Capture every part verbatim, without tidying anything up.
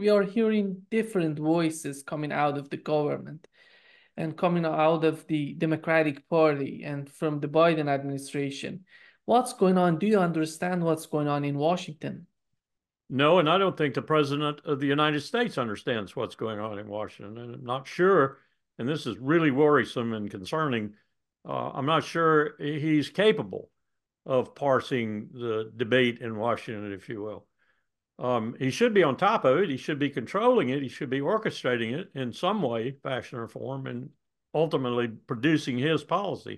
we are hearing different voices coming out of the government and coming out of the Democratic Party and from the Biden administration. What's going on? Do you understand what's going on in Washington? No, and I don't think the president of the United States understands what's going on in Washington. And I'm not sure, and this is really worrisome and concerning, uh, I'm not sure he's capable of parsing the debate in Washington, if you will. Um, he should be on top of it. He should be controlling it. He should be orchestrating it in some way, fashion, or form, and ultimately producing his policy.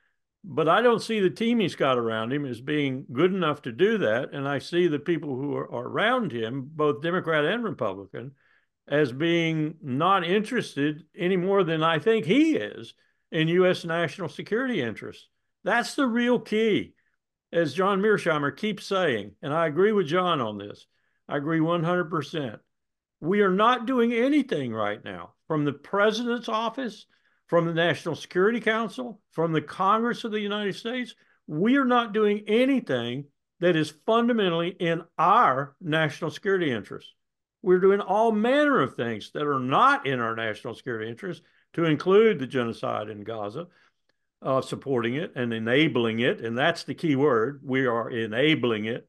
But I don't see the team he's got around him as being good enough to do that. And I see the people who are, are around him, both Democrat and Republican, as being not interested any more than I think he is in U S national security interests. That's the real key, as John Mearsheimer keeps saying, and I agree with John on this. I agree one hundred percent. We are not doing anything right now from the president's office, from the National Security Council, from the Congress of the United States. We are not doing anything that is fundamentally in our national security interests. We're doing all manner of things that are not in our national security interests, to include the genocide in Gaza, uh, supporting it and enabling it. And that's the key word. We are enabling it.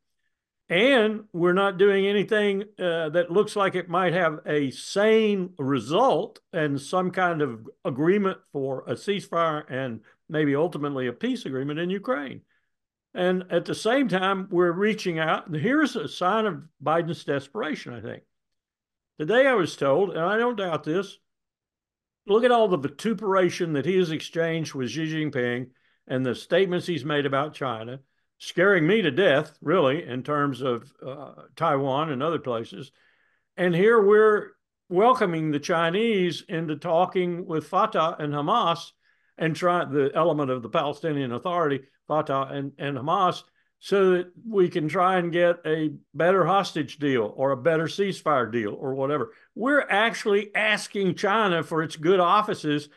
And we're not doing anything uh, that looks like it might have a sane result and some kind of agreement for a ceasefire and maybe ultimately a peace agreement in Ukraine. And at the same time, we're reaching out. Here's a sign of Biden's desperation, I think. Today I was told, and I don't doubt this, look at all the vituperation that he has exchanged with Xi Jinping and the statements he's made about China, scaring me to death, really, in terms of uh, Taiwan and other places. And here we're welcoming the Chinese into talking with Fatah and Hamas and try the element of the Palestinian Authority, Fatah and, and Hamas, so that we can try and get a better hostage deal or a better ceasefire deal or whatever. We're actually asking China for its good offices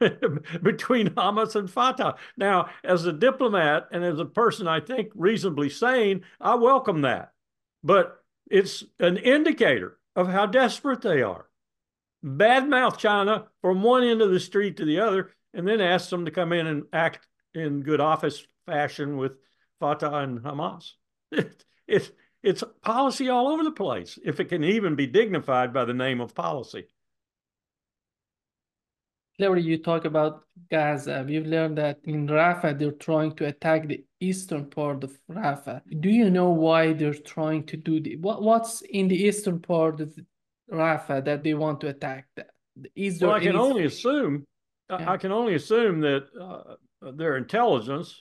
between Hamas and Fatah. Now, as a diplomat and as a person I think reasonably sane, I welcome that. But it's an indicator of how desperate they are. Badmouth China from one end of the street to the other, and then ask them to come in and act in good office fashion with Fatah and Hamas. It, it, it's policy all over the place, if it can even be dignified by the name of policy. Clearly, you talk about Gaza. We've learned that in Rafah, they're trying to attack the eastern part of Rafah. Do you know why they're trying to do the, what, what's in the eastern part of Rafah that they want to attack that? Is Well, there I can any... only assume, Yeah. I can only assume that uh, their intelligence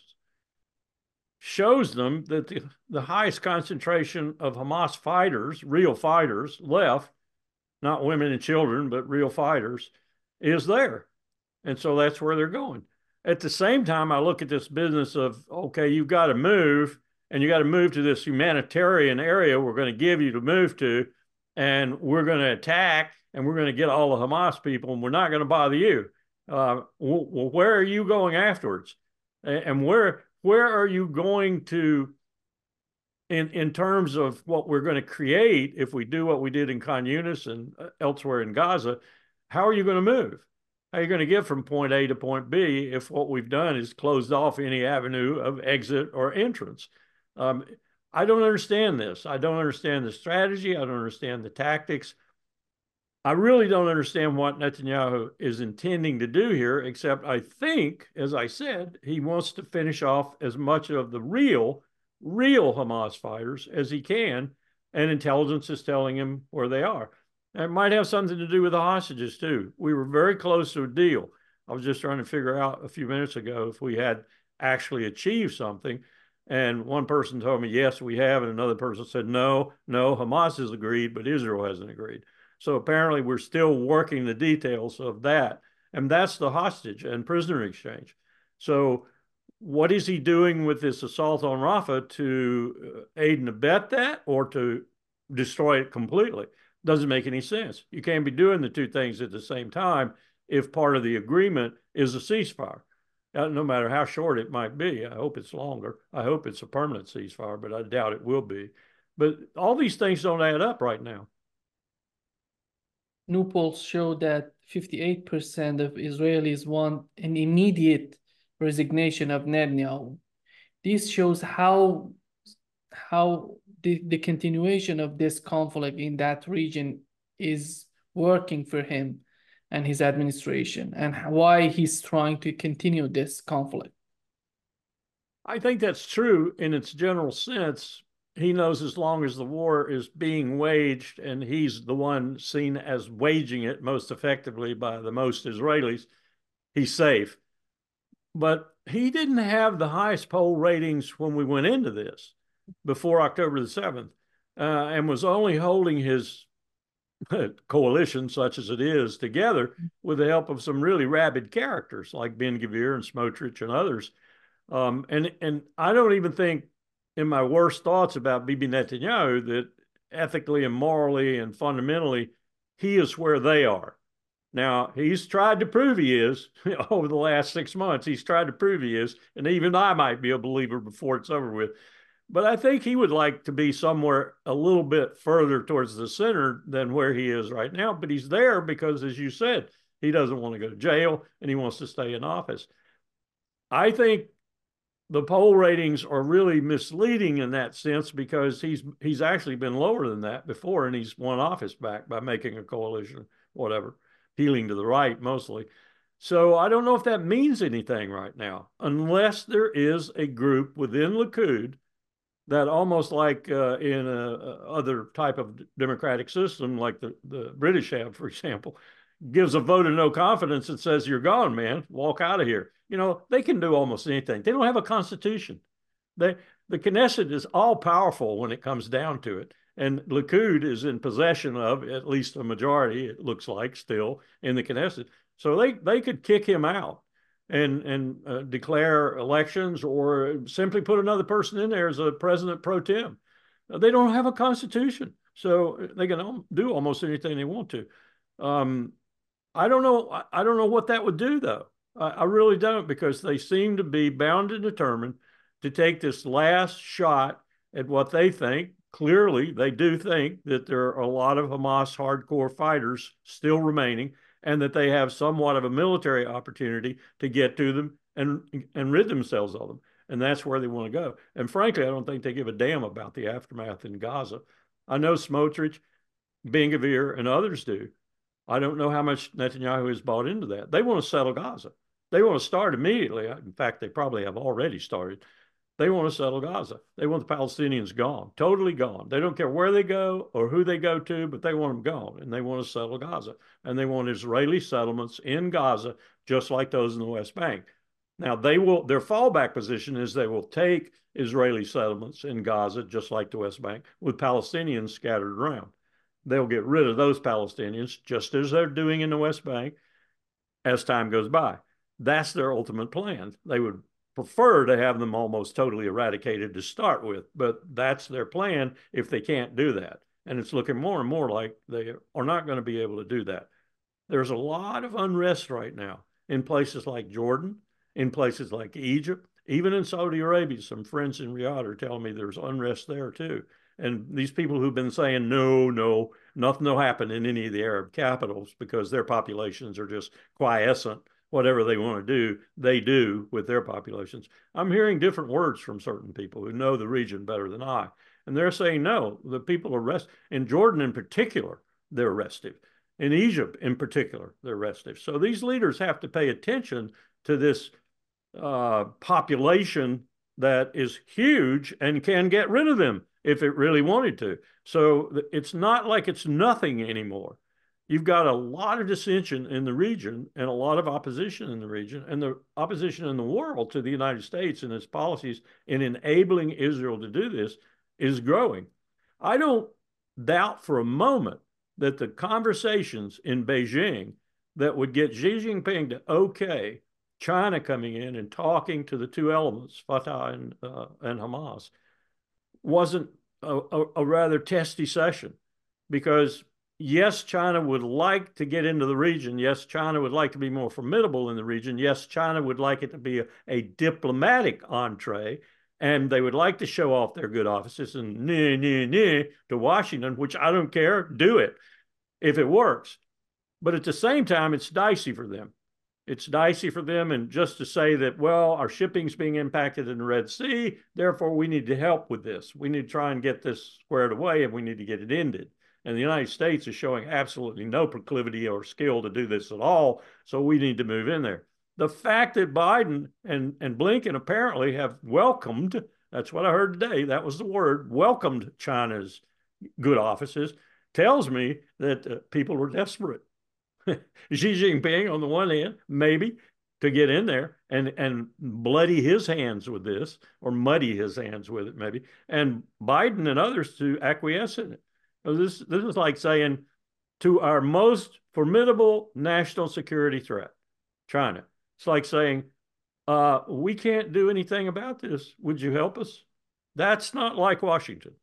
shows them that the, the highest concentration of Hamas fighters, real fighters left, not women and children, but real fighters, is there. And so that's where they're going. At the same time, I look at this business of, okay, you've got to move, and you got to move to this humanitarian area we're going to give you to move to, and we're going to attack, and we're going to get all the Hamas people, and we're not going to bother you. Uh, well, where are you going afterwards? And where where are you going to, in, in terms of what we're going to create if we do what we did in Khan Yunis and elsewhere in Gaza, how are you going to move? How are you going to get from point A to point B if what we've done is closed off any avenue of exit or entrance? Um, I don't understand this. I don't understand the strategy. I don't understand the tactics. I really don't understand what Netanyahu is intending to do here, except I think, as I said, he wants to finish off as much of the real, real Hamas fighters as he can, and intelligence is telling him where they are. And it might have something to do with the hostages, too. We were very close to a deal. I was just trying to figure out a few minutes ago if we had actually achieved something. And one person told me, yes, we have. And another person said, no, no, Hamas has agreed, but Israel hasn't agreed. So apparently we're still working the details of that. And that's the hostage and prisoner exchange. So what is he doing with this assault on Rafah, to aid and abet that or to destroy it completely? Doesn't make any sense. You can't be doing the two things at the same time if part of the agreement is a ceasefire. No matter how short it might be. I hope it's longer. I hope it's a permanent ceasefire, but I doubt it will be. But all these things don't add up right now. new polls show that fifty-eight percent of Israelis want an immediate resignation of Netanyahu. This shows how how the, the continuation of this conflict in that region is working for him and his administration, and why he's trying to continue this conflict. I think that's true in its general sense. He knows as long as the war is being waged and he's the one seen as waging it most effectively by the most Israelis, he's safe. But he didn't have the highest poll ratings when we went into this before October the seventh, uh, and was only holding his coalition, such as it is, together with the help of some really rabid characters like Ben-Gvir and Smotrich and others. Um, and, and I don't even think in my worst thoughts about Bibi Netanyahu that ethically and morally and fundamentally he is where they are. Now, he's tried to prove he is over the last six months. He's tried to prove he is, and even I might be a believer before it's over with. But I think he would like to be somewhere a little bit further towards the center than where he is right now. But he's there because, as you said, he doesn't want to go to jail and he wants to stay in office. I think the poll ratings are really misleading in that sense because he's he's actually been lower than that before, and he's won office back by making a coalition, whatever, peeling to the right mostly. So I don't know if that means anything right now, unless there is a group within Likud that, almost like uh, in a, a other type of democratic system, like the, the British have, for example, gives a vote of no confidence and says, you're gone, man, walk out of here. You know, they can do almost anything. They don't have a constitution. They, the Knesset is all powerful when it comes down to it. And Likud is in possession of at least a majority, it looks like, still in the Knesset. So they, they could kick him out and, and uh, declare elections, or simply put another person in there as a president pro tem. They don't have a constitution, so they can do almost anything they want to. Um, I don't know. I don't know what that would do, though. I, I really don't, because they seem to be bound and determined to take this last shot at what they think. Clearly, they do think that there are a lot of Hamas hardcore fighters still remaining, and that they have somewhat of a military opportunity to get to them and, and rid themselves of them. And that's where they want to go. And frankly, I don't think they give a damn about the aftermath in Gaza. I know Smotrich, Ben-Gvir, and others do. I don't know how much Netanyahu has bought into that. They want to settle Gaza. They want to start immediately. In fact, they probably have already started. They want to settle Gaza. They want the Palestinians gone, totally gone. They don't care where they go or who they go to, but they want them gone, and they want to settle Gaza. And they want Israeli settlements in Gaza, just like those in the West Bank. Now, they will. Their fallback position is they will take Israeli settlements in Gaza, just like the West Bank, with Palestinians scattered around. They'll get rid of those Palestinians, just as they're doing in the West Bank, as time goes by. That's their ultimate plan. They would prefer to have them almost totally eradicated to start with, but that's their plan if they can't do that. And it's looking more and more like they are not going to be able to do that. There's a lot of unrest right now in places like Jordan, in places like Egypt, even in Saudi Arabia. Some friends in Riyadh are telling me there's unrest there too. And these people who've been saying, no, no, nothing will happen in any of the Arab capitals because their populations are just quiescent. Whatever they want to do, they do with their populations. I'm hearing different words from certain people who know the region better than I. And they're saying, no, the people are restive. In Jordan in particular, they're restive. In Egypt in particular, they're restive. So these leaders have to pay attention to this uh, population that is huge and can get rid of them if it really wanted to. So it's not like it's nothing anymore. You've got a lot of dissension in the region and a lot of opposition in the region, and the opposition in the world to the United States and its policies in enabling Israel to do this is growing. I don't doubt for a moment that the conversations in Beijing that would get Xi Jinping to okay China coming in and talking to the two elements, Fatah and, uh, and Hamas, wasn't a, a, a rather testy session, because yes, China would like to get into the region. Yes, China would like to be more formidable in the region. Yes, China would like it to be a, a diplomatic entree, and they would like to show off their good offices and nah, nah, nah, to Washington, which I don't care. Do it if it works. But at the same time, it's dicey for them. It's dicey for them, and just to say that, well, our shipping's being impacted in the Red Sea, therefore we need to help with this. We need to try and get this squared away, and we need to get it ended. And the United States is showing absolutely no proclivity or skill to do this at all, so we need to move in there. The fact that Biden and, and Blinken apparently have welcomed, that's what I heard today, that was the word, welcomed China's good offices, tells me that uh, people are desperate. Xi Jinping, on the one hand, maybe to get in there and, and bloody his hands with this, or muddy his hands with it, maybe, and Biden and others to acquiesce in it. So this, this is like saying to our most formidable national security threat, China, it's like saying, uh, we can't do anything about this. Would you help us? That's not like Washington.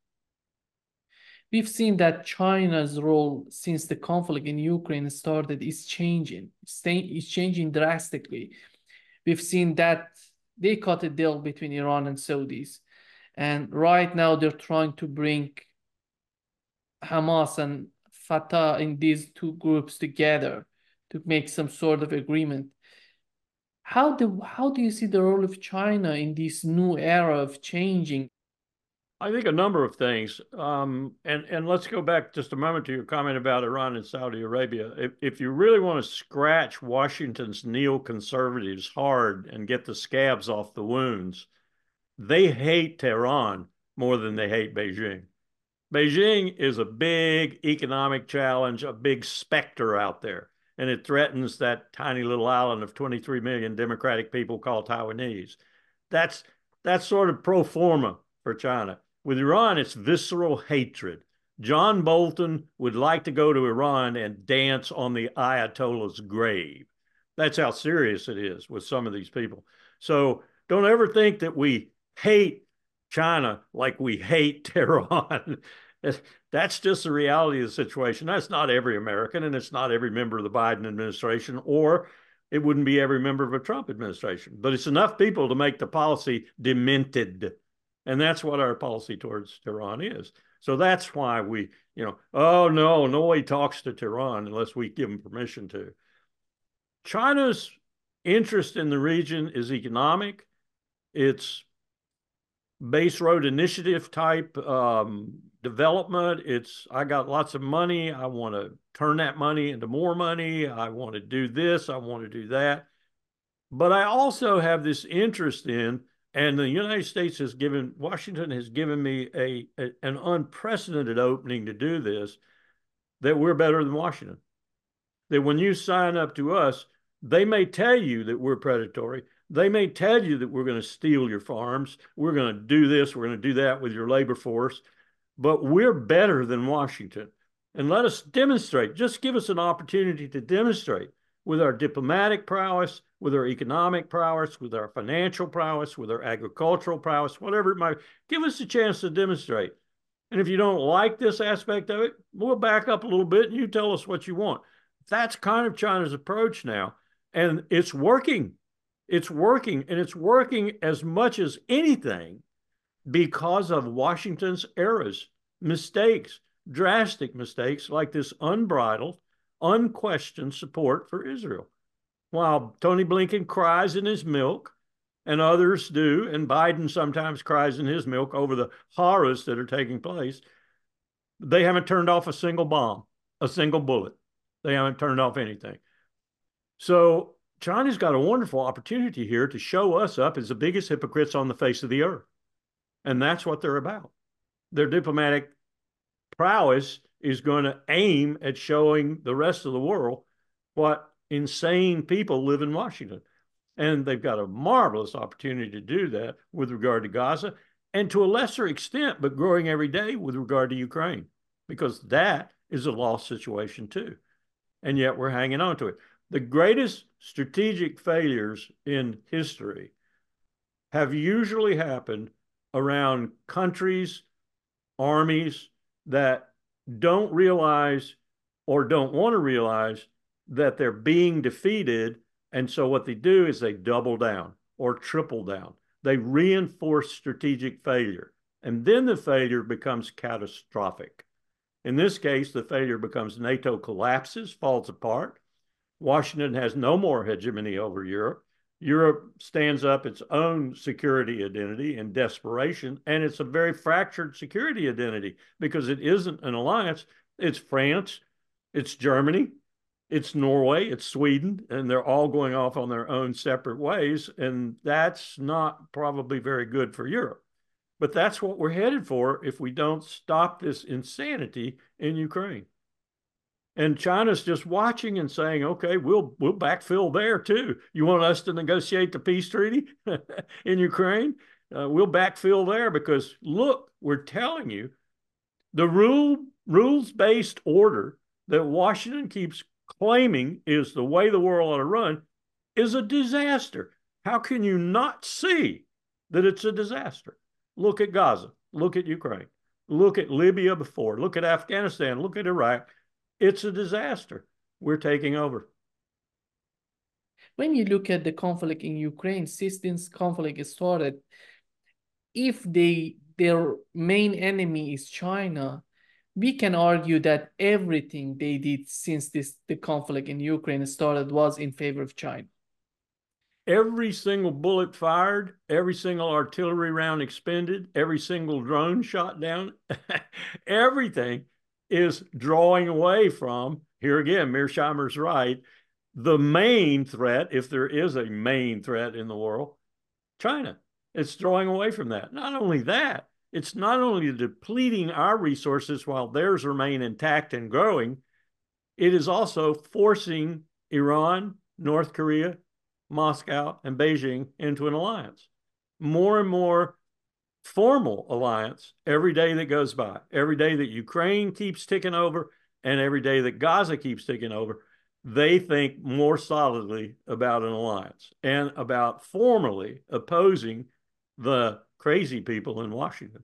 We've seen that China's role since the conflict in Ukraine started is changing. It's changing drastically. We've seen that they cut a deal between Iran and Saudis. And right now they're trying to bring Hamas and Fatah in these two groups together to make some sort of agreement. How do, how do you see the role of China in this new era of changing? I think a number of things. Um, and, and let's go back just a moment to your comment about Iran and Saudi Arabia. If, if you really want to scratch Washington's neoconservatives hard and get the scabs off the wounds, they hate Tehran more than they hate Beijing. Beijing is a big economic challenge, a big specter out there, and it threatens that tiny little island of twenty-three million democratic people called Taiwanese. That's, that's sort of pro forma for China. With Iran, it's visceral hatred. John Bolton would like to go to Iran and dance on the Ayatollah's grave. That's how serious it is with some of these people. So don't ever think that we hate China like we hate Tehran. That's just the reality of the situation. That's not every American, and it's not every member of the Biden administration, or it wouldn't be every member of a Trump administration. But it's enough people to make the policy demented. And that's what our policy towards Tehran is. So that's why we, you know, oh, no, nobody talks to Tehran unless we give them permission to. China's interest in the region is economic. It's base road initiative type um, development. It's, I got lots of money. I want to turn that money into more money. I want to do this. I want to do that. But I also have this interest in, and the United States has given, Washington has given me a, a an unprecedented opening to do this, that we're better than Washington. That when you sign up to us, they may tell you that we're predatory. They may tell you that we're going to steal your farms. We're going to do this. We're going to do that with your labor force. But we're better than Washington. And let us demonstrate. Just give us an opportunity to demonstrate with our diplomatic prowess, with our economic prowess, with our financial prowess, with our agricultural prowess, whatever it might be. Give us a chance to demonstrate. And if you don't like this aspect of it, we'll back up a little bit and you tell us what you want. That's kind of China's approach now. And it's working. It's working. And it's working as much as anything because of Washington's errors, mistakes, drastic mistakes like this unbridled, unquestioned support for Israel. While Tony Blinken cries in his milk, and others do, and Biden sometimes cries in his milk over the horrors that are taking place, they haven't turned off a single bomb, a single bullet. They haven't turned off anything. So China's got a wonderful opportunity here to show us up as the biggest hypocrites on the face of the earth. And that's what they're about. Their diplomatic prowess is going to aim at showing the rest of the world what insane people live in Washington. And they've got a marvelous opportunity to do that with regard to Gaza, and to a lesser extent, but growing every day, with regard to Ukraine, because that is a lost situation too. And yet we're hanging on to it. The greatest strategic failures in history have usually happened around countries, armies that don't realize or don't want to realize that they're being defeated. And so what they do is they double down or triple down. They reinforce strategic failure. And then the failure becomes catastrophic. In this case, the failure becomes NATO collapses, falls apart. Washington has no more hegemony over Europe. Europe stands up its own security identity in desperation, and it's a very fractured security identity because it isn't an alliance. It's France, it's Germany, it's Norway, it's Sweden, and they're all going off on their own separate ways, and that's not probably very good for Europe. But that's what we're headed for if we don't stop this insanity in Ukraine. And China's just watching and saying, okay, we'll we'll backfill there too. You want us to negotiate the peace treaty in Ukraine? Uh, we'll backfill there because, look, we're telling you, the rule rules-based order that Washington keeps claiming is the way the world ought to run is a disaster. How can you not see that it's a disaster? Look at Gaza. Look at Ukraine. Look at Libya before. Look at Afghanistan. Look at Iraq. It's a disaster. We're taking over. When you look at the conflict in Ukraine, since this conflict started, if they their main enemy is China, we can argue that everything they did since this the conflict in Ukraine started was in favor of China. Every single bullet fired, every single artillery round expended, every single drone shot down, everything is drawing away from, here again, Mearsheimer's right, the main threat, if there is a main threat in the world, China. It's drawing away from that. Not only that, it's not only depleting our resources while theirs remain intact and growing, it is also forcing Iran, North Korea, Moscow, and Beijing into an alliance. More and more formal alliance every day that goes by, every day that Ukraine keeps ticking over, and every day that Gaza keeps ticking over, they think more solidly about an alliance and about formally opposing the crazy people in Washington.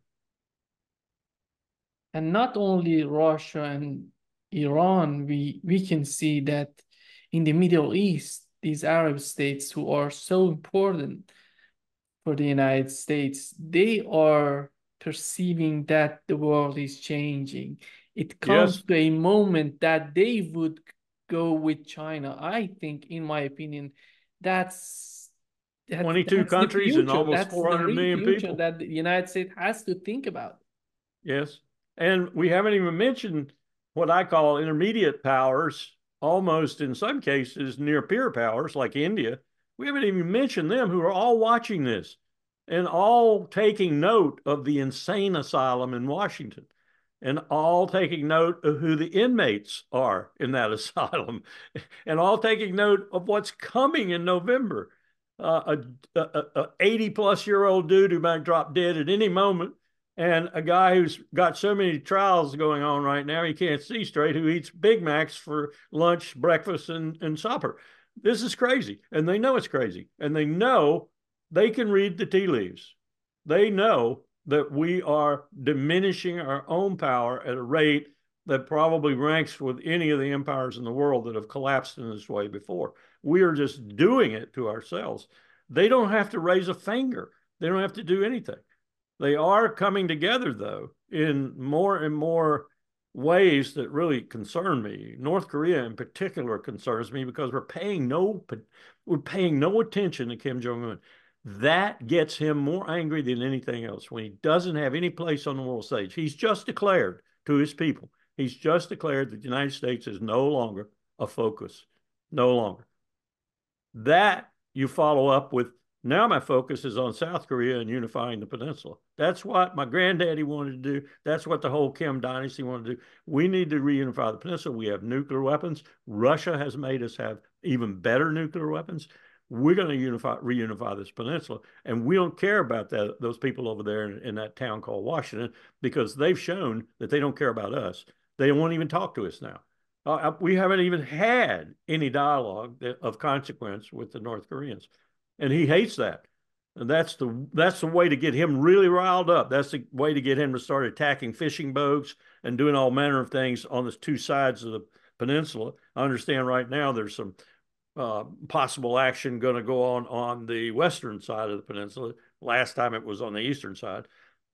And not only Russia and Iran, we, we can see that in the Middle East, these Arab states who are so important for the United States, they are perceiving that the world is changing. It comes Yes. to a moment that they would go with China. I think, in my opinion, that's that, twenty-two that's the countries future. and almost That's four the hundred real million future people. that the United States has to think about. Yes. And we haven't even mentioned what I call intermediate powers, almost in some cases near peer powers like India. We haven't even mentioned them, who are all watching this and all taking note of the insane asylum in Washington and all taking note of who the inmates are in that asylum and all taking note of what's coming in November. Uh, a, a, a eighty plus year old dude who might drop dead at any moment, and a guy who's got so many trials going on right now he can't see straight, who eats Big Macs for lunch, breakfast, and, and supper. This is crazy, and they know it's crazy, and they know they can read the tea leaves. They know that we are diminishing our own power at a rate that probably ranks with any of the empires in the world that have collapsed in this way before. We are just doing it to ourselves. They don't have to raise a finger. They don't have to do anything. They are coming together, though, in more and more ways that really concern me. North Korea, in particular, concerns me because we're paying no we're paying no attention to Kim Jong-un. That gets him more angry than anything else when he doesn't have any place on the world stage. He's just declared to his people, he's just declared that the United States is no longer a focus, no longer. That you follow up with, now my focus is on South Korea and unifying the peninsula. That's what my granddaddy wanted to do. That's what the whole Kim dynasty wanted to do. We need to reunify the peninsula. We have nuclear weapons. Russia has made us have even better nuclear weapons. We're going to unify, reunify this peninsula. And we don't care about that, those people over there in, in that town called Washington, because they've shown that they don't care about us. They won't even talk to us now. Uh, we haven't even had any dialogue of consequence with the North Koreans. And he hates that. And that's the that's the way to get him really riled up. That's the way to get him to start attacking fishing boats and doing all manner of things on the two sides of the peninsula. I understand right now there's some uh, possible action going to go on on the western side of the peninsula. Last time it was on the eastern side.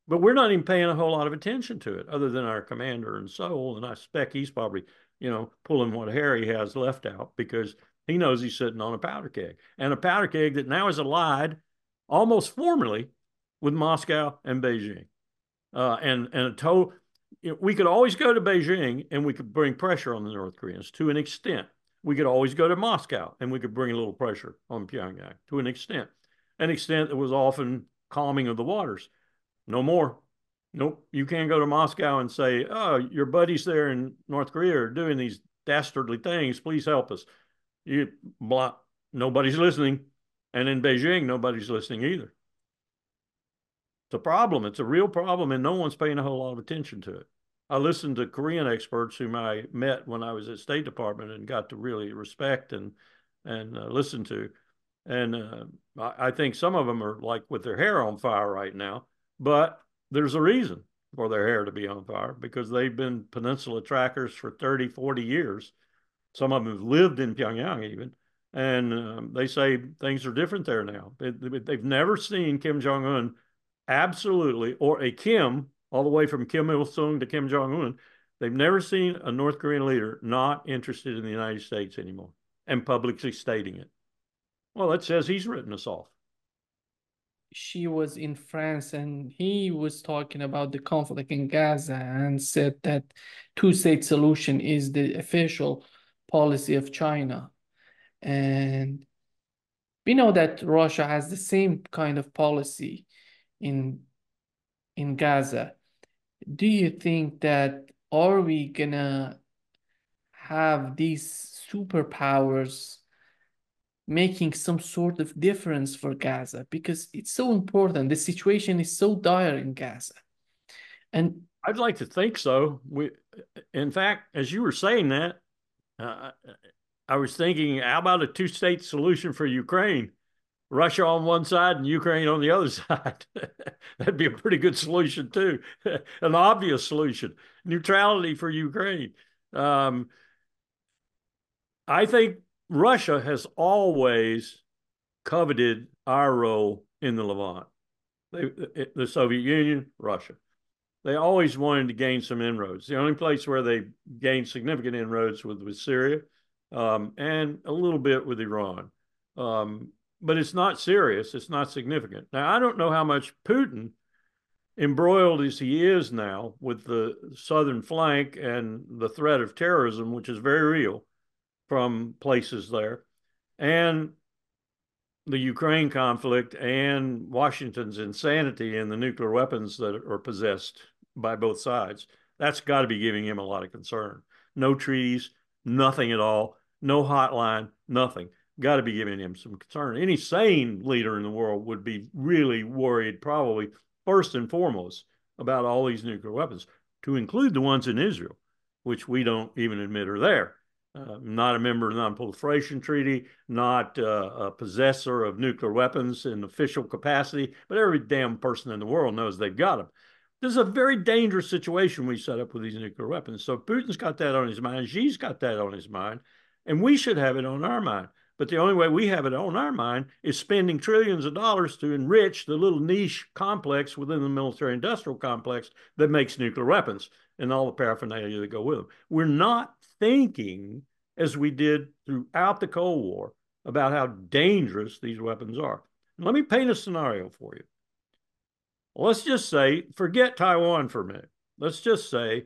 but we're not even paying a whole lot of attention to it, other than our commander in Seoul. And I suspect he's probably, you know, pulling what hair he has left out, because he knows he's sitting on a powder keg, and a powder keg that now is allied almost formally with Moscow and Beijing. Uh, and and a total, you know, we could always go to Beijing and we could bring pressure on the North Koreans to an extent. We could always go to Moscow and we could bring a little pressure on Pyongyang to an extent, an extent that was often calming of the waters. No more. Nope. You can't go to Moscow and say, oh, your buddies there in North Korea are doing these dastardly things. Please help us. You, blah, nobody's listening. And in Beijing, nobody's listening either. It's a problem. It's a real problem, and no one's paying a whole lot of attention to it. I listened to Korean experts whom I met when I was at State Department and got to really respect and and uh, listen to. And uh, I, I think some of them are like with their hair on fire right now, but there's a reason for their hair to be on fire, because they've been peninsula trackers for thirty, forty years. Some of them have lived in Pyongyang even. And um, they say things are different there now. They, they've never seen Kim Jong-un absolutely, or a Kim, all the way from Kim Il-sung to Kim Jong-un, they've never seen a North Korean leader not interested in the United States anymore and publicly stating it. Well, that says he's written us off. She was in France and he was talking about the conflict in Gaza and said that two-state solution is the official policy of China. And we know that Russia has the same kind of policy in in Gaza. Do you think that are we gonna have these superpowers making some sort of difference for Gaza? Because it's so important. The situation is so dire in Gaza. And I'd like to think so. We, in fact, as you were saying that, uh, I was thinking, how about a two-state solution for Ukraine? Russia on one side and Ukraine on the other side. That'd be a pretty good solution too. An obvious solution. Neutrality for Ukraine. Um, I think Russia has always coveted our role in the Levant. They, the Soviet Union, Russia. They always wanted to gain some inroads. The only place where they gained significant inroads was with Syria, um, and a little bit with Iran. Um, but it's not serious. It's not significant. Now, I don't know how much Putin, embroiled as he is now with the southern flank and the threat of terrorism, which is very real from places there, and the Ukraine conflict and Washington's insanity and the nuclear weapons that are possessed by both sides, that's got to be giving him a lot of concern. No treaties, nothing at all, no hotline, nothing. Got to be giving him some concern. Any sane leader in the world would be really worried, probably first and foremost, about all these nuclear weapons, to include the ones in Israel, which we don't even admit are there. Uh, not a member of the Non-Proliferation Treaty, not uh, a possessor of nuclear weapons in official capacity, but every damn person in the world knows they've got them. This is a very dangerous situation we set up with these nuclear weapons. So Putin's got that on his mind. Xi's got that on his mind. And we should have it on our mind. But the only way we have it on our mind is spending trillions of dollars to enrich the little niche complex within the military-industrial complex that makes nuclear weapons and all the paraphernalia that go with them. We're not thinking, as we did throughout the Cold War, about how dangerous these weapons are. And let me paint a scenario for you. Let's just say, forget Taiwan for a minute. Let's just say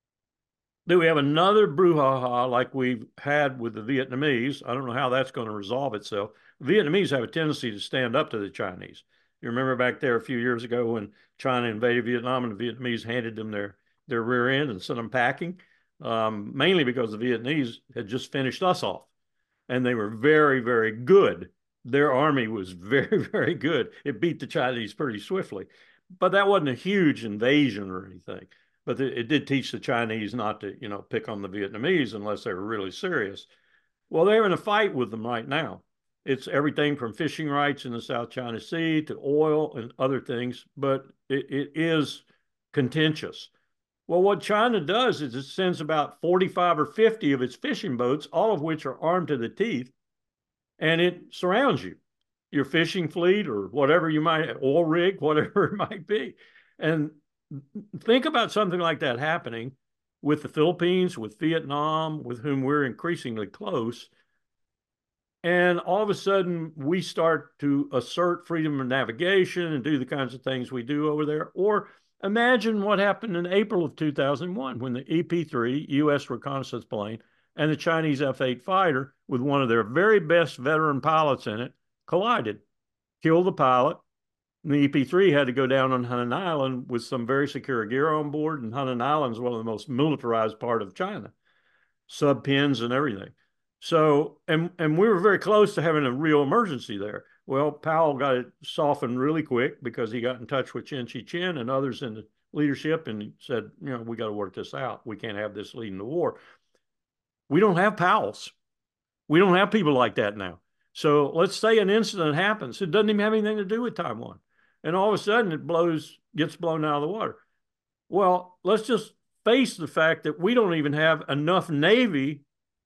that we have another brouhaha like we've had with the Vietnamese. I don't know how that's going to resolve itself. The Vietnamese have a tendency to stand up to the Chinese. You remember back there a few years ago when China invaded Vietnam and the Vietnamese handed them their, their rear end and sent them packing, um, mainly because the Vietnamese had just finished us off. And they were very, very good. Their army was very, very good. It beat the Chinese pretty swiftly. But that wasn't a huge invasion or anything. But it did teach the Chinese not to, you know, pick on the Vietnamese unless they were really serious. Well, they're in a fight with them right now. It's everything from fishing rights in the South China Sea to oil and other things, but it, it is contentious. Well, what China does is it sends about forty-five or fifty of its fishing boats, all of which are armed to the teeth, and it surrounds you, your fishing fleet or whatever you might, oil rig, whatever it might be. And think about something like that happening with the Philippines, with Vietnam, with whom we're increasingly close. And all of a sudden, we start to assert freedom of navigation and do the kinds of things we do over there. Or imagine what happened in April of two thousand one when the E P three, U S reconnaissance plane, and the Chinese F eight fighter, with one of their very best veteran pilots in it, collided, killed the pilot. And the E P three had to go down on Hainan Island with some very secure gear on board. And Hainan Island is one of the most militarized part of China, sub pins and everything. So, and and we were very close to having a real emergency there. Well, Powell got it softened really quick because he got in touch with Chen Chi-chen and others in the leadership and said, you know, we got to work this out. We can't have this leading to war. We don't have Powells. We don't have people like that now. So let's say an incident happens. It doesn't even have anything to do with Taiwan. And all of a sudden it blows, gets blown out of the water. Well, let's just face the fact that we don't even have enough Navy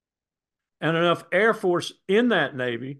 and enough Air Force in that Navy.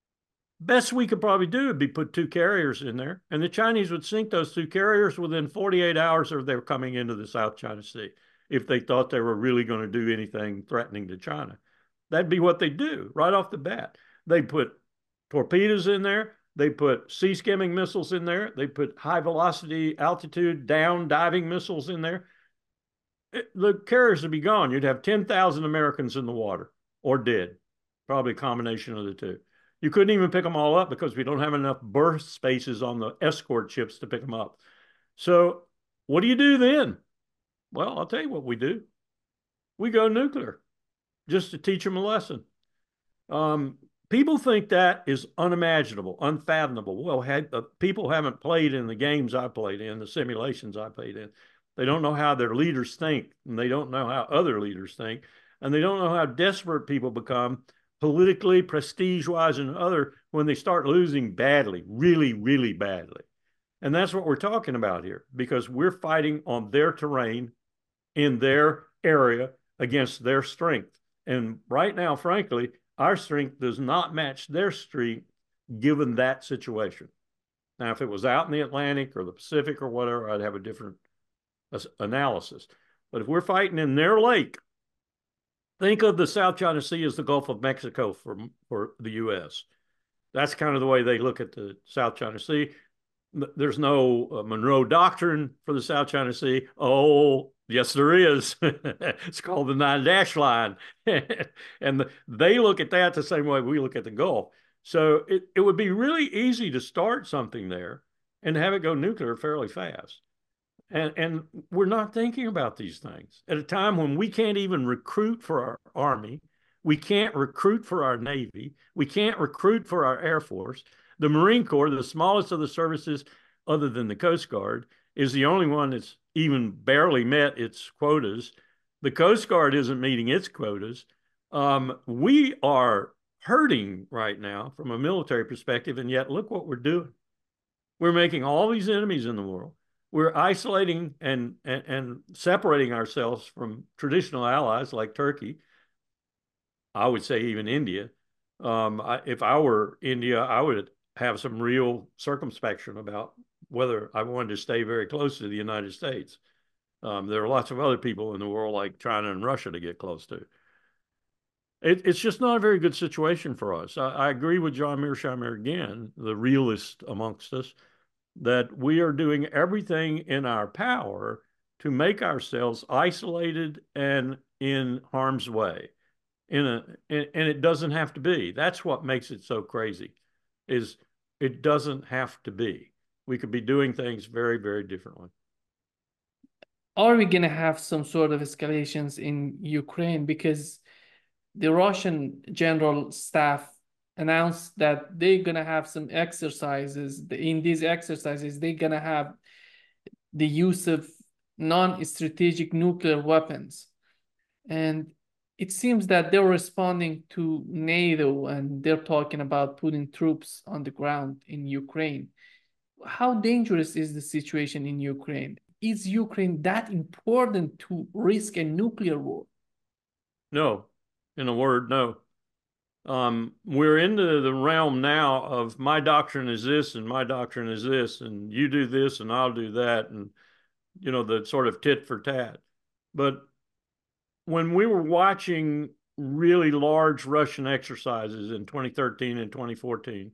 Best we could probably do would be put two carriers in there, and the Chinese would sink those two carriers within forty-eight hours of their coming into the South China Sea if they thought they were really going to do anything threatening to China. That'd be what they do right off the bat. They put torpedoes in there. They put sea skimming missiles in there. They put high velocity altitude down diving missiles in there. It, the carriers would be gone. You'd have ten thousand Americans in the water or dead, probably a combination of the two. You couldn't even pick them all up because we don't have enough berth spaces on the escort ships to pick them up. So what do you do then? Well, I'll tell you what we do. We go nuclear just to teach them a lesson. Um, people think that is unimaginable, unfathomable. Well, had, uh, people haven't played in the games I played in, the simulations I played in. They don't know how their leaders think, and they don't know how other leaders think, and they don't know how desperate people become politically, prestige-wise, and other when they start losing badly, really, really badly. And that's what we're talking about here, because we're fighting on their terrain, in their area, against their strength. And right now, frankly, our strength does not match their strength given that situation. Now, if it was out in the Atlantic or the Pacific or whatever, I'd have a different analysis. But if we're fighting in their lake, think of the South China Sea as the Gulf of Mexico for, for the U S. That's kind of the way they look at the South China Sea. There's no uh, Monroe Doctrine for the South China Sea. Oh, yes, there is. It's called the Nine Dash Line. And the, they look at that the same way we look at the Gulf. So it, it would be really easy to start something there and have it go nuclear fairly fast. And, and we're not thinking about these things at a time when we can't even recruit for our Army. We can't recruit for our Navy. We can't recruit for our Air Force. The Marine Corps, the smallest of the services other than the Coast Guard, is the only one that's even barely met its quotas. The Coast Guard isn't meeting its quotas. Um, we are hurting right now from a military perspective, and yet look what we're doing. We're making all these enemies in the world. We're isolating and, and, and separating ourselves from traditional allies like Turkey. I would say even India. Um, I, if I were India, I would have some real circumspection about whether I wanted to stay very close to the United States. Um, there are lots of other people in the world like China and Russia to get close to. It, it's just not a very good situation for us. I, I agree with John Mearsheimer again, the realist amongst us, that we are doing everything in our power to make ourselves isolated and in harm's way. In a, and it doesn't have to be. That's what makes it so crazy, is it doesn't have to be. We could be doing things very, very differently. Are we going to have some sort of escalations in Ukraine? Because the Russian general staff announced that they're going to have some exercises. In these exercises, they're going to have the use of non-strategic nuclear weapons. And it seems that they're responding to NATO and they're talking about putting troops on the ground in Ukraine. How dangerous is the situation in Ukraine? Is Ukraine that important to risk a nuclear war? No. In a word, no. Um, we're into the realm now of my doctrine is this and my doctrine is this, and you do this and I'll do that, and you know, the sort of tit for tat. But when we were watching really large Russian exercises in twenty thirteen and twenty fourteen,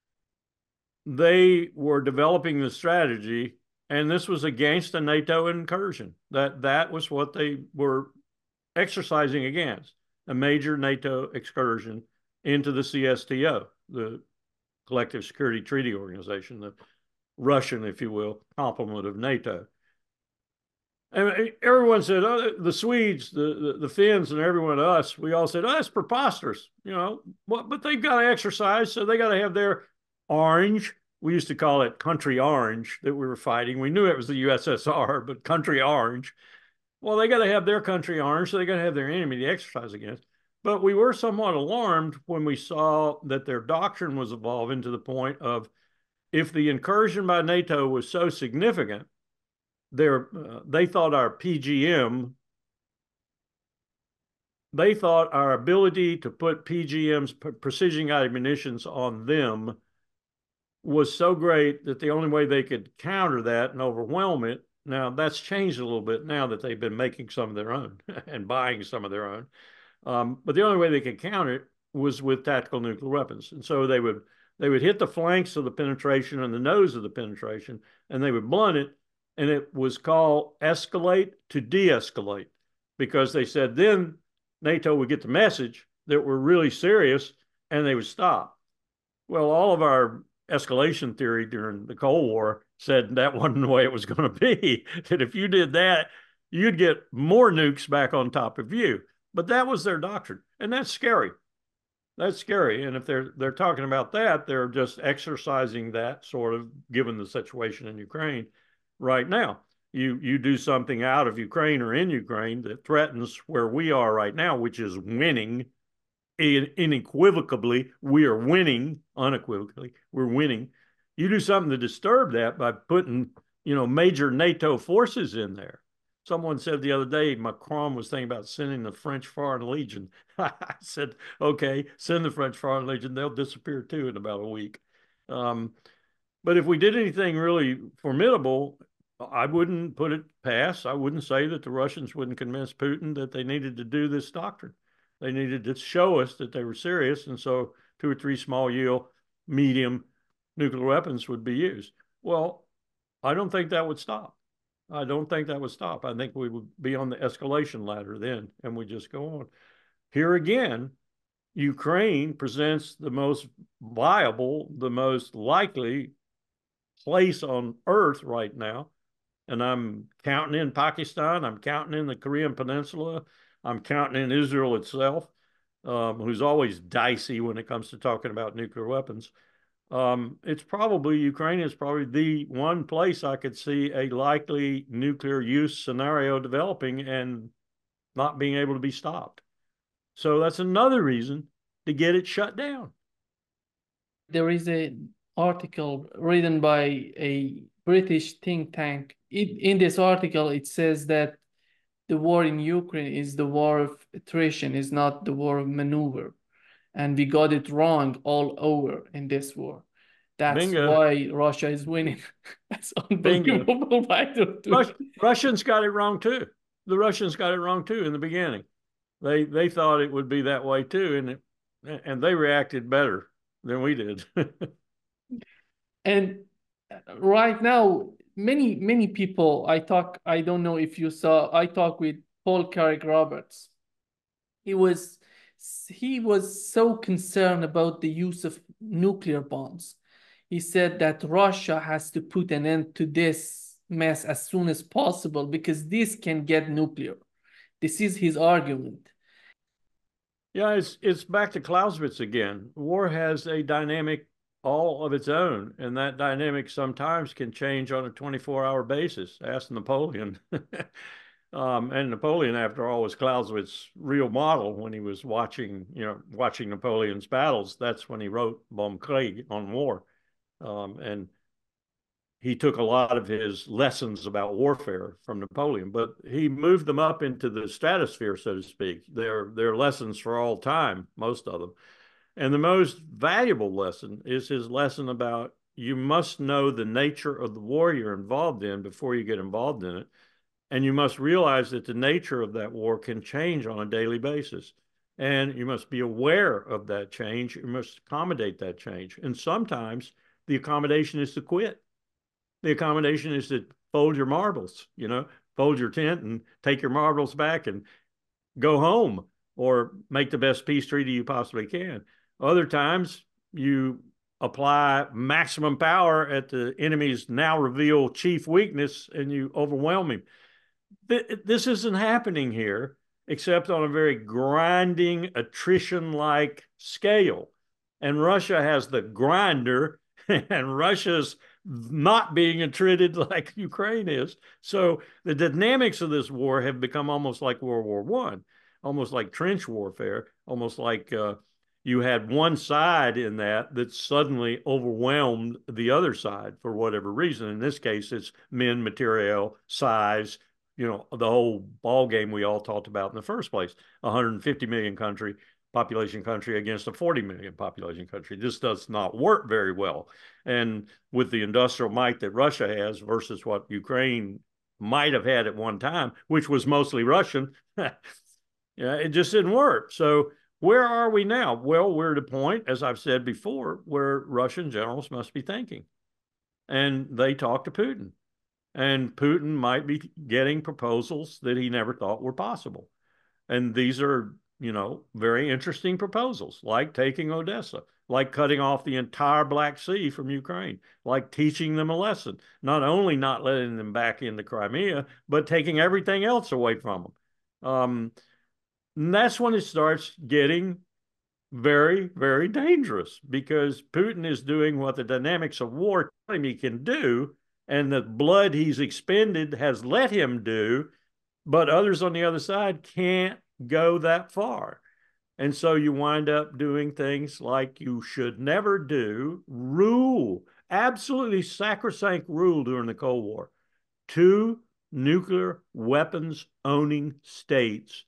they were developing the strategy, and this was against a NATO incursion. That that was what they were exercising against, a major NATO excursion into the C S T O, the Collective Security Treaty Organization, the Russian, if you will, complement of NATO. And everyone said, oh, the Swedes, the, the, the Finns, and everyone, us, we all said, oh, that's preposterous, you know, well, but they've got to exercise, so they got to have their orange. We used to call it country orange that we were fighting. We knew it was the U S S R, but country orange. Well, they got to have their country orange, so they got to have their enemy to exercise against. But we were somewhat alarmed when we saw that their doctrine was evolving to the point of, if the incursion by NATO was so significant, their, uh, they thought our P G M, they thought our ability to put P G M's, precision guided munitions, on them was so great that the only way they could counter that and overwhelm it. Now, that's changed a little bit now that they've been making some of their own and buying some of their own. Um, but the only way they could counter it was with tactical nuclear weapons. And so they would they would hit the flanks of the penetration and the nose of the penetration, and they would blunt it. And it was called escalate to de-escalate, because they said then NATO would get the message that we're really serious and they would stop. Well, all of our escalation theory during the Cold War said that wasn't the way it was going to be, that if you did that, you'd get more nukes back on top of you. But that was their doctrine, and that's scary. That's scary. And if they're they're talking about that, they're just exercising that, sort of, given the situation in Ukraine right now. You you do something out of Ukraine or in Ukraine that threatens where we are right now, which is winning. Unequivocally, we are winning. Unequivocally, we're winning. You do something to disturb that by putting, you know, major NATO forces in there. Someone said the other day Macron was thinking about sending the French Foreign Legion. I said, okay, send the French Foreign Legion. They'll disappear too in about a week. Um, but if we did anything really formidable, I wouldn't put it past. I wouldn't say that the Russians wouldn't convince Putin that they needed to do this doctrine. They needed to show us that they were serious. And so two or three small yield, medium nuclear weapons would be used. Well, I don't think that would stop. I don't think that would stop. I think we would be on the escalation ladder then, and we just go on. Here again, Ukraine presents the most viable, the most likely place on earth right now. And I'm counting in Pakistan. I'm counting in the Korean Peninsula. I'm counting in Israel itself, um, who's always dicey when it comes to talking about nuclear weapons. Um, it's probably, Ukraine is probably the one place I could see a likely nuclear use scenario developing and not being able to be stopped. So that's another reason to get it shut down. There is an article written by a British think tank. It, in this article, it says that the war in Ukraine is the war of attrition, is not the war of maneuver. And we got it wrong all over in this war. That's Bingo. Why Russia is winning. That's unbelievable. Rus Russians got it wrong too. The Russians got it wrong too in the beginning. They they thought it would be that way too, and it, and they reacted better than we did. And right now, many many people I talk. I don't know if you saw. I talk with Paul Carrick-Roberts. He was he was so concerned about the use of nuclear bombs. He said that Russia has to put an end to this mess as soon as possible because this can get nuclear. This is his argument. Yeah, it's it's back to Clausewitz again. War has a dynamic all of its own, and that dynamic sometimes can change on a twenty-four hour basis. Ask Napoleon. um, and Napoleon, after all, was Clausewitz's real model when he was watching, you know, watching Napoleon's battles. That's when he wrote Vom Krieg on war. Um, and he took a lot of his lessons about warfare from Napoleon, but he moved them up into the stratosphere, so to speak. They're, they're lessons for all time, most of them. And the most valuable lesson is his lesson about you must know the nature of the war you're involved in before you get involved in it. And you must realize that the nature of that war can change on a daily basis. And you must be aware of that change. You must accommodate that change. And sometimes the accommodation is to quit. The accommodation is to fold your marbles, you know, fold your tent and take your marbles back and go home, or make the best peace treaty you possibly can. Other times you apply maximum power at the enemy's now revealed chief weakness and you overwhelm him. This isn't happening here, except on a very grinding, attrition-like scale. And Russia has the grinder, and Russia's not being treated like Ukraine is. So the dynamics of this war have become almost like World War One, almost like trench warfare, almost like uh, you had one side in that that suddenly overwhelmed the other side for whatever reason. In this case, it's men, material, size, you know, the whole ball game we all talked about in the first place. one hundred fifty million country population country against a forty million population country. This does not work very well. And with the industrial might that Russia has versus what Ukraine might have had at one time, which was mostly Russian, yeah, it just didn't work. So where are we now? Well, we're at a point, as I've said before, where Russian generals must be thinking. And they talk to Putin. And Putin might be getting proposals that he never thought were possible. And these are, you know, very interesting proposals, like taking Odessa, like cutting off the entire Black Sea from Ukraine, like teaching them a lesson, not only not letting them back into Crimea, but taking everything else away from them. Um, and that's when it starts getting very, very dangerous, because Putin is doing what the dynamics of war tell him he can do, and the blood he's expended has let him do, but others on the other side can't go that far. And so you wind up doing things like you should never do. Rule, absolutely sacrosanct rule during the Cold War. Two nuclear weapons owning states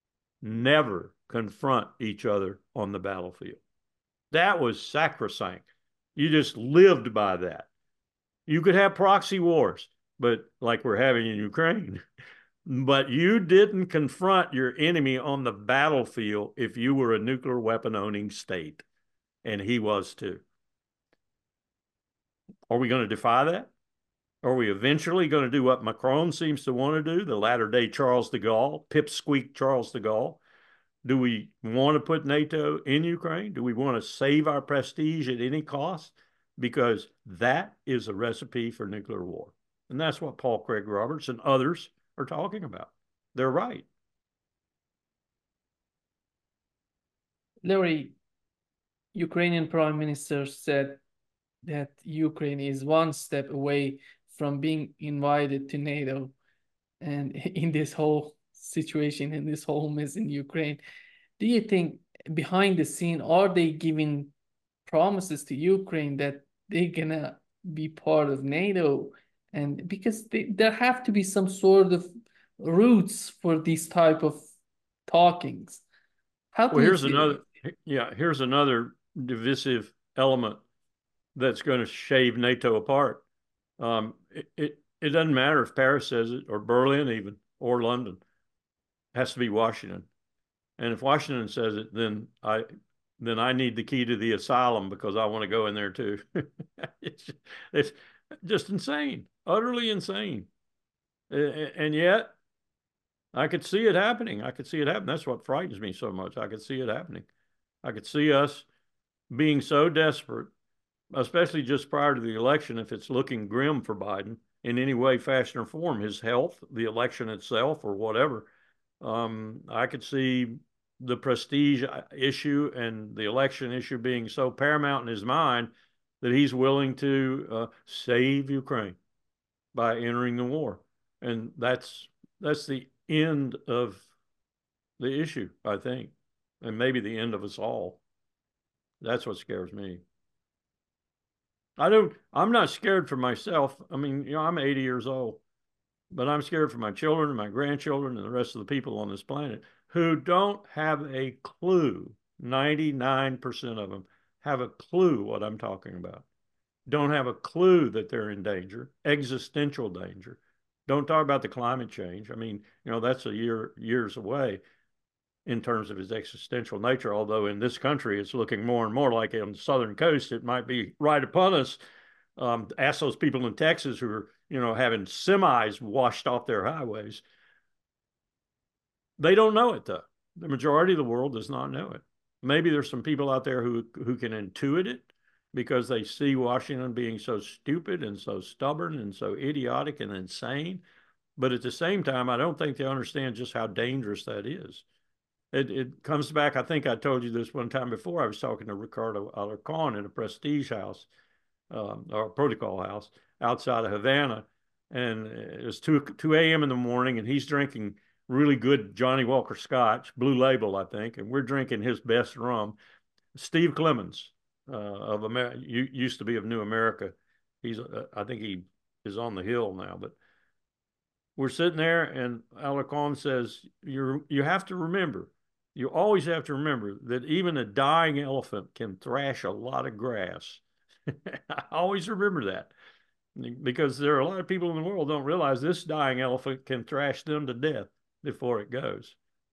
never confront each other on the battlefield. That was sacrosanct. You just lived by that. You could have proxy wars, but like we're having in Ukraine, but you didn't confront your enemy on the battlefield if you were a nuclear weapon owning state, and he was too. Are we going to defy that? Are we eventually going to do what Macron seems to want to do, the latter day Charles de Gaulle, pipsqueak Charles de Gaulle? Do we want to put NATO in Ukraine? Do we want to save our prestige at any cost? Because that is a recipe for nuclear war. And that's what Paul Craig Roberts and others are talking about. They're right. Larry, Ukrainian Prime Minister said that Ukraine is one step away from being invited to NATO. And in this whole situation, in this whole mess in Ukraine, do you think behind the scene, are they giving promises to Ukraine that they're gonna be part of NATO? And because they, there have to be some sort of roots for these type of talkings. How do Well, you here's see another, it? yeah, here's another divisive element that's going to shave NATO apart. Um, it, it, it doesn't matter if Paris says it, or Berlin even, or London. It has to be Washington. And if Washington says it, then I then I need the key to the asylum, because I want to go in there too. it's, it's just insane, utterly insane. And yet, I could see it happening. I could see it happen. That's what frightens me so much. I could see it happening. I could see us being so desperate, especially just prior to the election, if it's looking grim for Biden in any way, fashion, or form, his health, the election itself, or whatever. Um, I could see the prestige issue and the election issue being so paramount in his mind that he's willing to uh, save Ukraine by entering the war. And that's that's the end of the issue, I think, and maybe the end of us all. That's what scares me. I don't, I'm not scared for myself. I mean, you know, I'm eighty years old, but I'm scared for my children and my grandchildren and the rest of the people on this planet who don't have a clue ninety-nine percent of them have a clue what I'm talking about. Don't have a clue that they're in danger, existential danger. Don't talk about the climate change. I mean, you know, that's a year, years away in terms of its existential nature, although in this country it's looking more and more like on the southern coast, it might be right upon us. Um, ask those people in Texas who are, you know, having semis washed off their highways. They don't know it, though. The majority of the world does not know it. Maybe there's some people out there who, who can intuit it because they see Washington being so stupid and so stubborn and so idiotic and insane. But at the same time, I don't think they understand just how dangerous that is. It, it comes back, I think I told you this one time before. I was talking to Ricardo Alarcon in a Prestige house, um, or a Protocol house outside of Havana. And it was two, two a m in the morning, and he's drinking really good Johnny Walker Scotch, Blue Label, I think, and we're drinking his best rum. Steve Clemens uh, of America, used to be of New America. He's, uh, I think he is on the Hill now, but we're sitting there, and Alarcon says, "You you have to remember, you always have to remember that even a dying elephant can thrash a lot of grass." I always remember that, because there are a lot of people in the world don't realize this dying elephant can thrash them to death before it goes.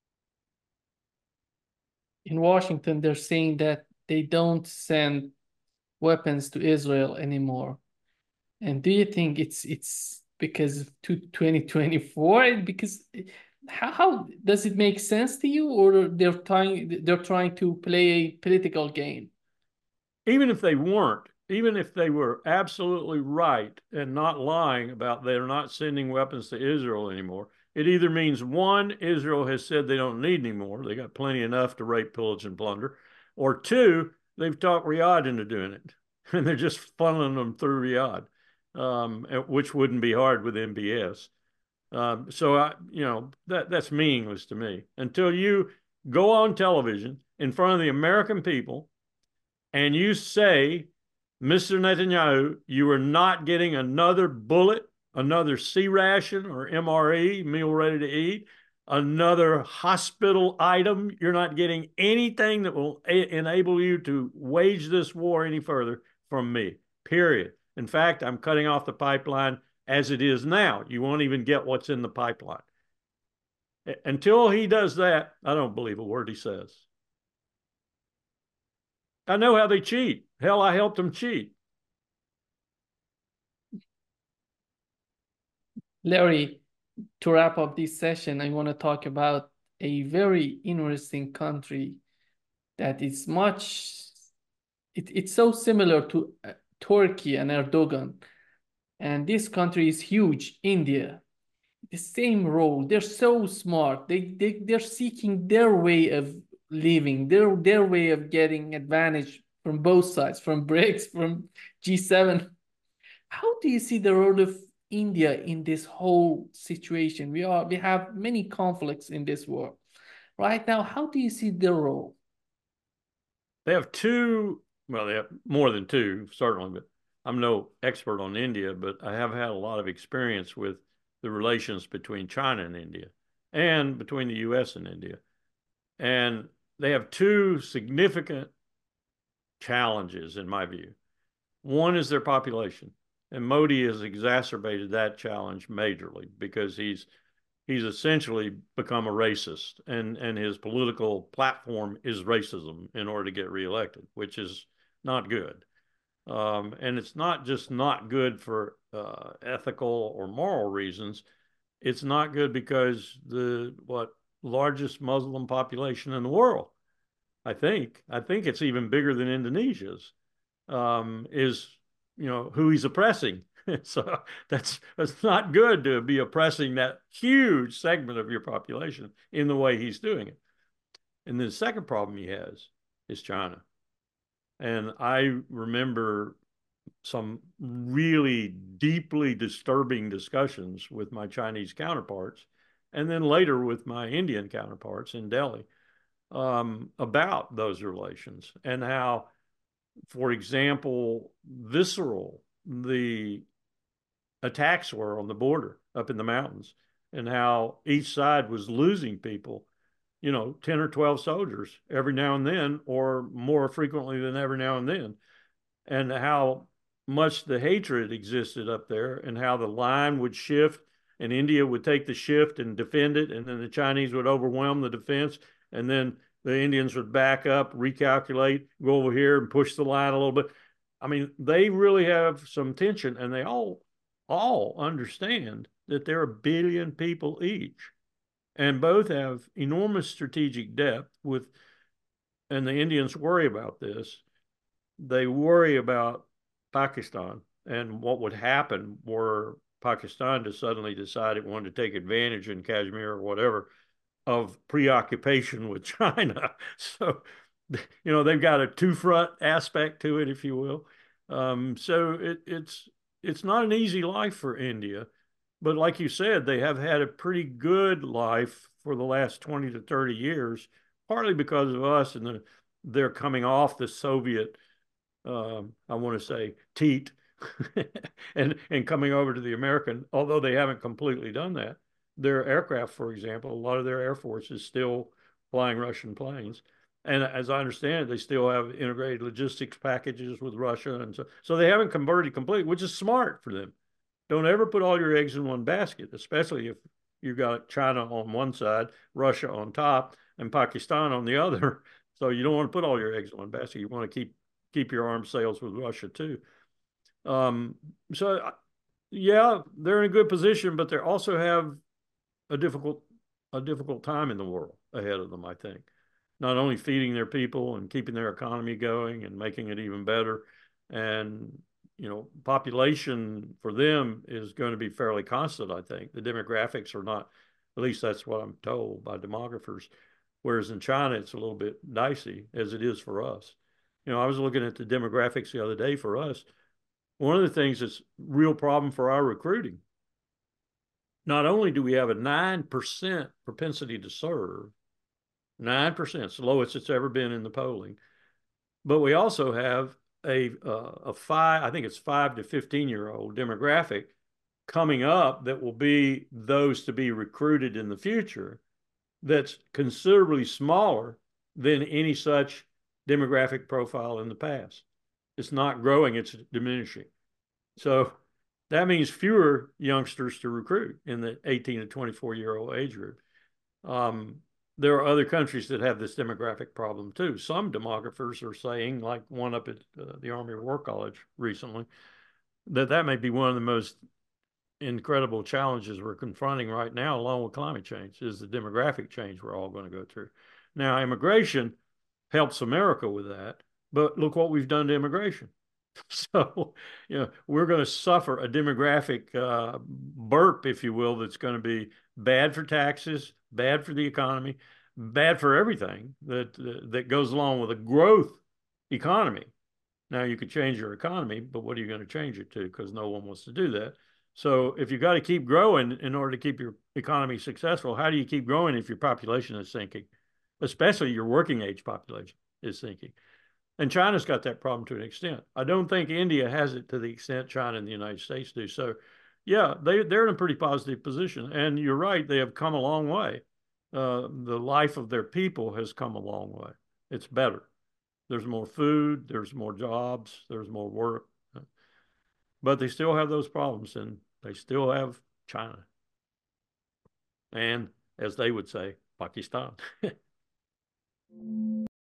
In Washington, they're saying that they don't send weapons to Israel anymore. And do you think it's it's because of twenty twenty-four? Because how, how does it make sense to you, or they're trying they're trying to play a political game? Even if they weren't, even if they were absolutely right and not lying about they're not sending weapons to Israel anymore, it either means, one, Israel has said they don't need any more, they got plenty enough to rape, pillage, and plunder, or two, they've talked Riyadh into doing it, and they're just funneling them through Riyadh, um, which wouldn't be hard with M B S. Um, so, I, you know, that that's meaningless to me until you go on television in front of the American people and you say, Mister Netanyahu, you are not getting another bullet, another C ration or M R E, meal ready to eat, another hospital item. You're not getting anything that will enable you to wage this war any further from me, period. In fact, I'm cutting off the pipeline as it is now. You won't even get what's in the pipeline. Until he does that, I don't believe a word he says. I know how they cheat. Hell, I helped them cheat. Larry, to wrap up this session, I want to talk about a very interesting country that is much, it, it's so similar to uh, Turkey and Erdogan. And this country is huge, India. The same role. They're so smart. They, they, they're seeking their way of living, their, their way of getting advantage from both sides, from BRICS, from G seven. How do you see the role of India in this whole situation? We are we have many conflicts in this world right now. How do you see their role? They have two, well, they have more than two, certainly, but I'm no expert on India, but I have had a lot of experience with the relations between China and India and between the U S and India. And they have two significant challenges, in my view. One is their population. And Modi has exacerbated that challenge majorly because he's he's essentially become a racist, and, and his political platform is racism in order to get reelected, which is not good. Um, and it's not just not good for uh, ethical or moral reasons. It's not good because the what largest Muslim population in the world, I think, I think it's even bigger than Indonesia's, um, is, you know, who he's oppressing. So that's that's not good to be oppressing that huge segment of your population in the way he's doing it. And the second problem he has is China. And I remember some really deeply disturbing discussions with my Chinese counterparts, and then later with my Indian counterparts in Delhi, um, about those relations and how, for example, visceral the attacks were on the border up in the mountains, and how each side was losing people you know, ten or twelve soldiers every now and then, or more frequently than every now and then, and how much the hatred existed up there, and how the line would shift, and India would take the shift and defend it, and then the Chinese would overwhelm the defense, and then the Indians would back up, recalculate, go over here and push the line a little bit. I mean, they really have some tension, and they all all understand that they're a billion people each, and both have enormous strategic depth with, and the Indians worry about this. They worry about Pakistan and what would happen were Pakistan to suddenly decide it wanted to take advantage in Kashmir or whatever of preoccupation with China. So, you know, they've got a two front aspect to it, if you will. Um, so it, it's it's not an easy life for India, but like you said, they have had a pretty good life for the last twenty to thirty years, partly because of us and the, they're coming off the Soviet, um, I want to say, teat, and and coming over to the American, although they haven't completely done that. Their aircraft, for example, a lot of their Air Force is still flying Russian planes. And as I understand it, they still have integrated logistics packages with Russia. And so, so they haven't converted completely, which is smart for them. Don't ever put all your eggs in one basket, especially if you've got China on one side, Russia on top, and Pakistan on the other. So you don't want to put all your eggs in one basket. You want to keep keep your arms sales with Russia too. Um, so yeah, they're in a good position, but they also have a difficult a difficult time in the world ahead of them, I think. Not only feeding their people and keeping their economy going and making it even better, and you know, population for them is going to be fairly constant, I think. The demographics are not, at least that's what I'm told by demographers. Whereas in China, it's a little bit dicey, as it is for us. You know, I was looking at the demographics the other day for us. One of the things that's a real problem for our recruiting, not only do we have a nine percent propensity to serve, nine percent, it's the lowest it's ever been in the polling, but we also have a, uh, a five, I think it's five to fifteen year old demographic coming up that will be those to be recruited in the future, that's considerably smaller than any such demographic profile in the past. It's not growing, it's diminishing. So that means fewer youngsters to recruit in the eighteen to twenty-four year old age group. Um, there are other countries that have this demographic problem too. Some demographers are saying, like one up at uh, the Army War College recently, that that may be one of the most incredible challenges we're confronting right now, along with climate change, is the demographic change we're all going to go through. Now, immigration helps America with that, but look what we've done to immigration. So, you know, we're going to suffer a demographic uh, burp, if you will, that's going to be bad for taxes, bad for the economy, bad for everything that uh, that goes along with a growth economy. Now, you could change your economy, but what are you going to change it to? Because no one wants to do that. So if you've got to keep growing in order to keep your economy successful, how do you keep growing if your population is sinking, especially your working age population is sinking? And China's got that problem to an extent. I don't think India has it to the extent China and the United States do. So, yeah, they, they're in a pretty positive position. And you're right, they have come a long way. Uh, the life of their people has come a long way. It's better. There's more food, there's more jobs, there's more work. But they still have those problems, and they still have China. And, as they would say, Pakistan.